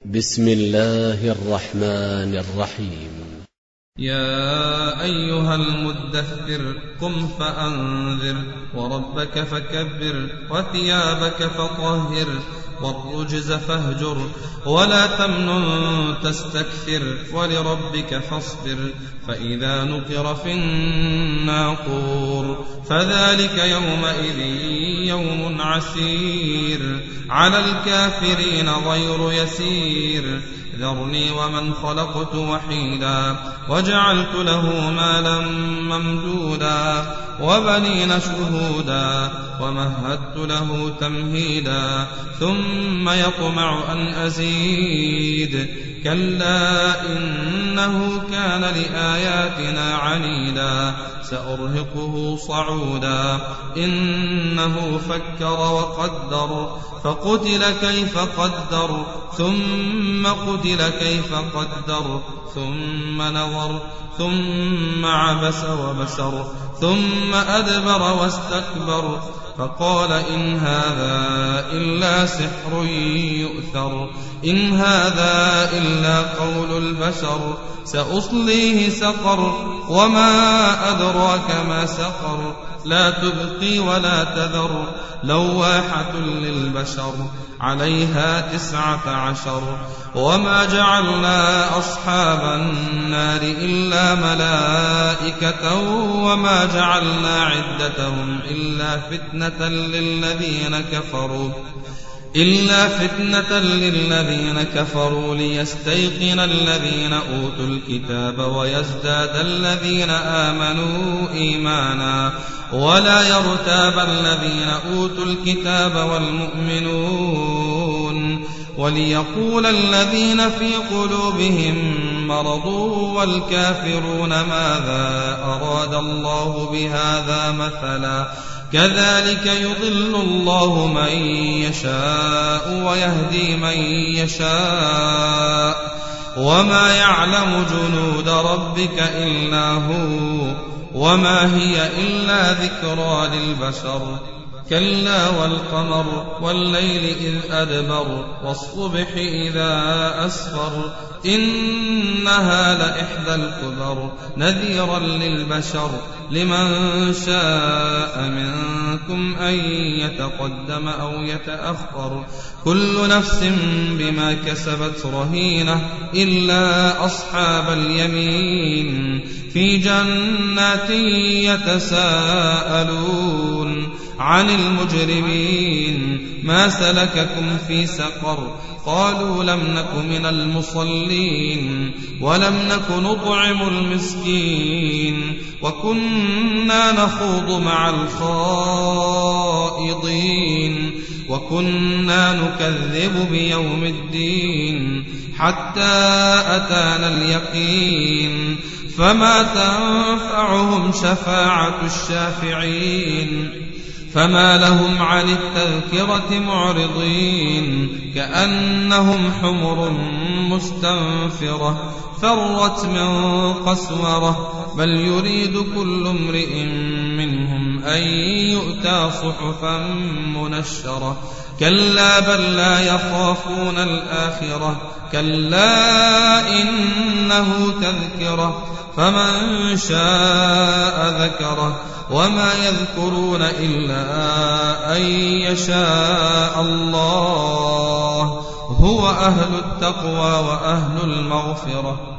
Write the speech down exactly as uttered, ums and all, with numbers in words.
بسم الله الرحمن الرحيم. يا أيها المدثر قم فأنذر وربك فكبر وثيابك فطهر والرجز فاهجر ولا تمنن تستكثر ولربك فاصبر فإذا نقر في الناقور فذلك يومئذ يوم عسير على الكافرين غير يسير ذرني ومن خلقت وحيدا وجعلت له مالا ممدودا وبنين شهودا ومهدت له تمهيدا ثم يطمع أن أزيد كلا إنه كان لآياتنا عنيدا سأرهقه صعودا إنه فكر وقدر فقتل كيف قدر ثم قتل كيف قدر ثم نظر ثم عبس وبسر ثم أدبر واستكبر فقال إن هذا إلا سحر يؤثر إن هذا إلا قول البشر سأصليه سقر وما أدراك ما سقر لا تبقي ولا تذر لواحة للبشر عليها تسعة عشر وما جعلنا أصحاب النار إلا ملائكة وما جعلنا عدتهم إلا فتنة للذين كفروا إلا فتنة للذين كفروا ليستيقن الذين أوتوا الكتاب ويزداد الذين آمنوا إيمانا ولا يرتاب الذين أوتوا الكتاب والمؤمنون وليقول الذين في قلوبهم مرض والكافرون ماذا أراد الله بهذا مثلا كذلك يضل الله من يشاء ويهدي من يشاء وما يعلم جنود ربك إلا هو وما هي إلا ذكرى للبشر كلا والقمر والليل إذ أدبر والصبح إذا أسفر إنها لإحدى الكبر نذيرا للبشر لمن شاء منكم أن يتقدم أو يتأخر كل نفس بما كسبت رهينة إلا أصحاب اليمين في جنات يتساءلون عن المجرمين ما سلككم في سقر قالوا لم نك من المصلين ولم نك نطعم المسكين وكنا نخوض مع الخائضين وكنا نكذب بيوم الدين حتى أتانا اليقين فما تنفعهم شفاعة الشافعين فما لهم عن التذكرة معرضين كأنهم حمر مستنفرة فرت من قسورة بل يريد كل امرئ منهم أن يؤتى صحفا منشرة كلا بل لا يخافون الآخرة كلا إنه تذكرة فمن شاء ذكره وما يذكرون إلا أن يشاء الله هو أهل التقوى وأهل المغفرة